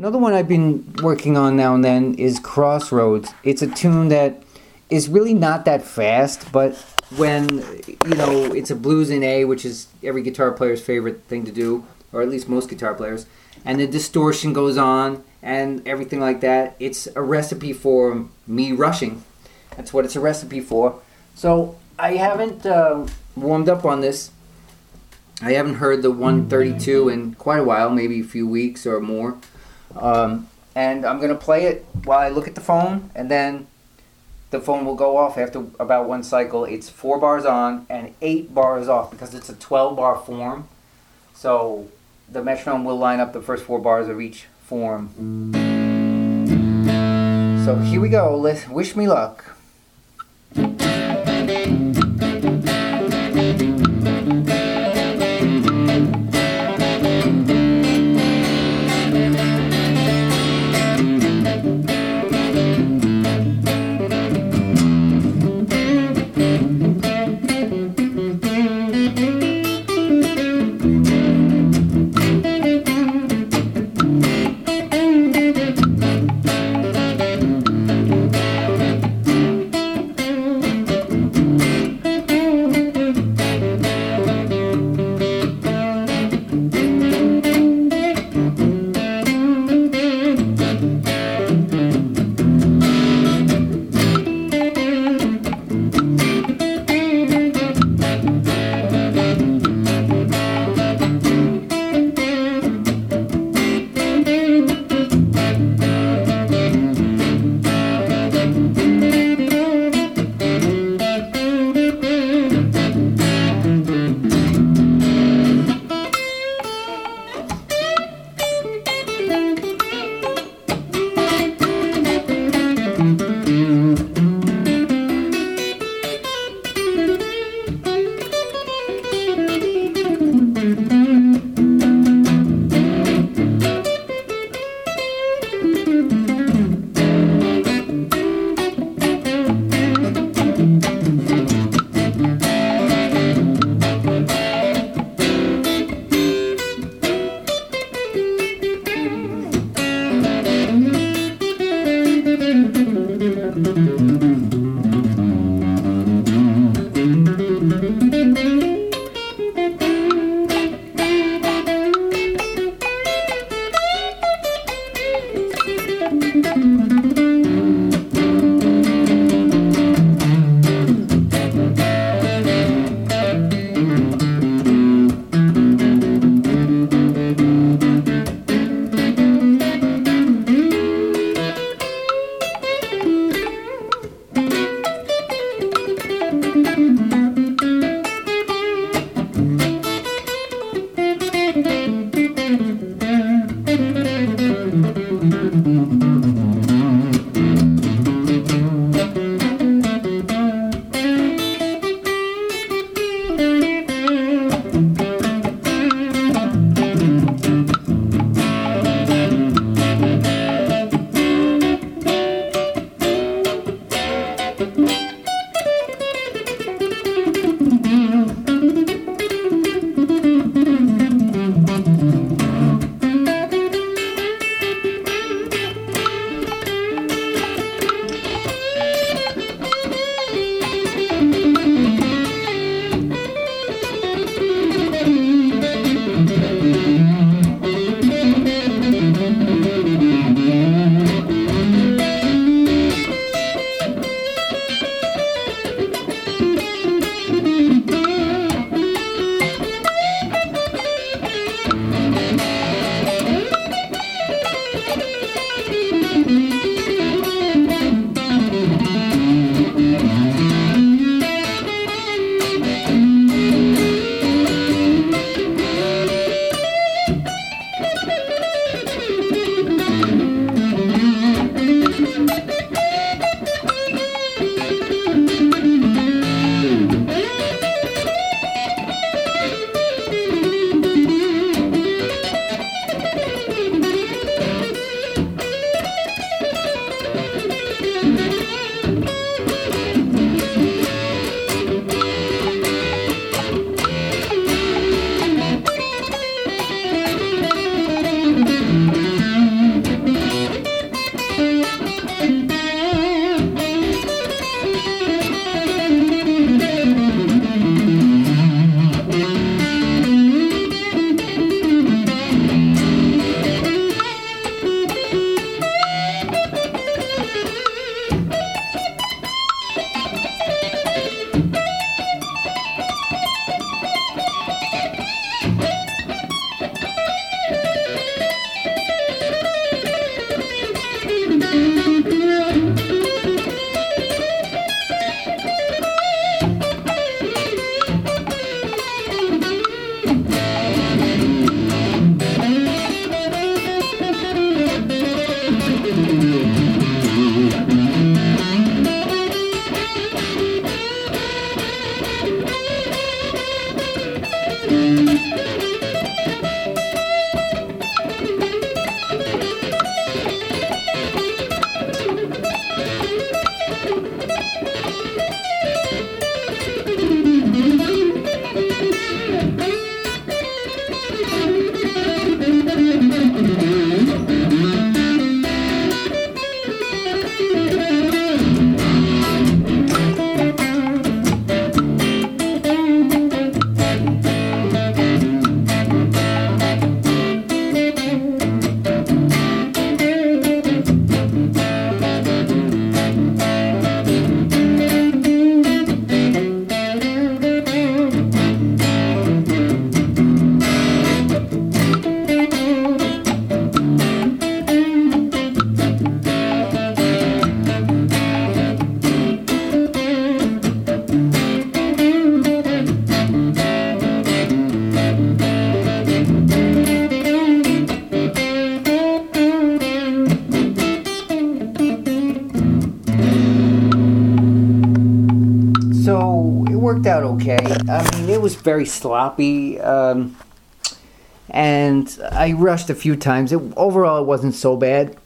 Another one I've been working on now and then is Crossroads. It's a tune that is really not that fast, but when, it's a blues in A, which is every guitar player's favorite thing to do, or at least most guitar players, and the distortion goes on and everything like that, it's a recipe for me rushing. That's what it's a recipe for. So I haven't warmed up on this. I haven't heard the 132 in quite a while, maybe a few weeks or more. And I'm going to play it while I look at the phone, and then the phone will go off after about one cycle. It's 4 bars on and 8 bars off because it's a 12-bar form. So the metronome will line up the first 4 bars of each form. So here we go. Wish me luck. okay. I mean, it was very sloppy, and I rushed a few times. Overall, it wasn't so bad.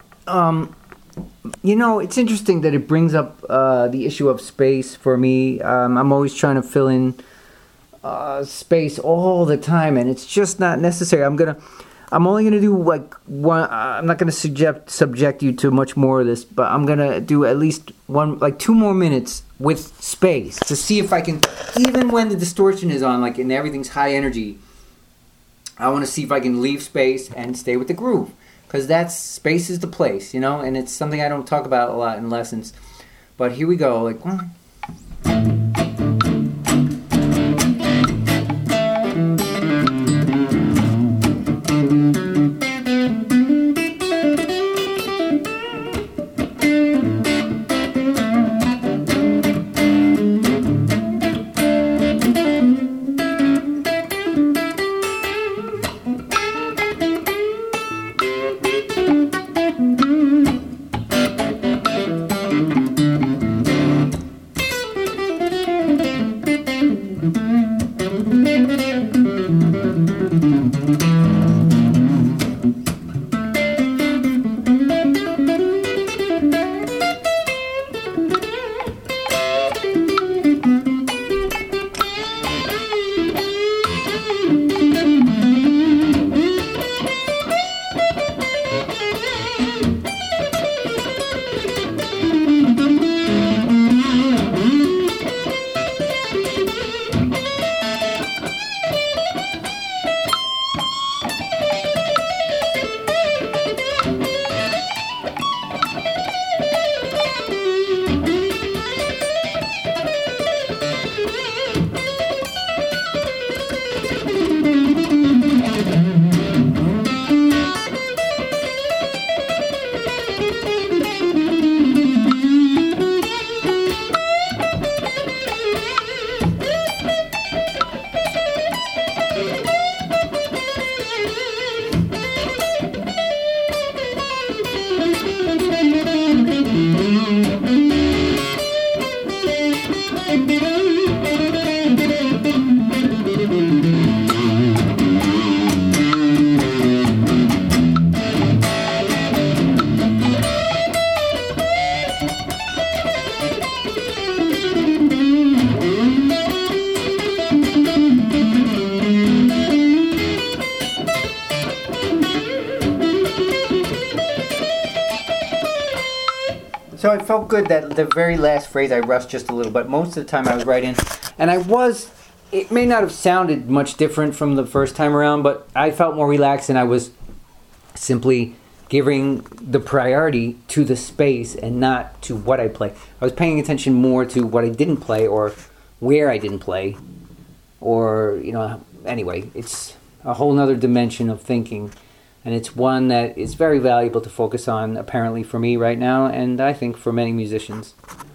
It's interesting that it brings up the issue of space for me. I'm always trying to fill in space all the time, and it's just not necessary. I'm only gonna do like one. I'm not gonna subject you to much more of this, but I'm gonna do at least 2 more minutes with space to see if I can, even when the distortion is on, like and everything's high energy. I want to see if I can leave space and stay with the groove, because space is the place, and it's something I don't talk about a lot in lessons. But here we go, like. So it felt good that the very last phrase I rushed just a little, but most of the time I was right in. And it may not have sounded much different from the first time around, but I felt more relaxed and I was simply giving the priority to the space and not to what I play. I was paying attention more to what I didn't play or where I didn't play. Or, anyway, it's a whole nother dimension of thinking. And it's one that is very valuable to focus on, apparently, for me right now, and I think for many musicians.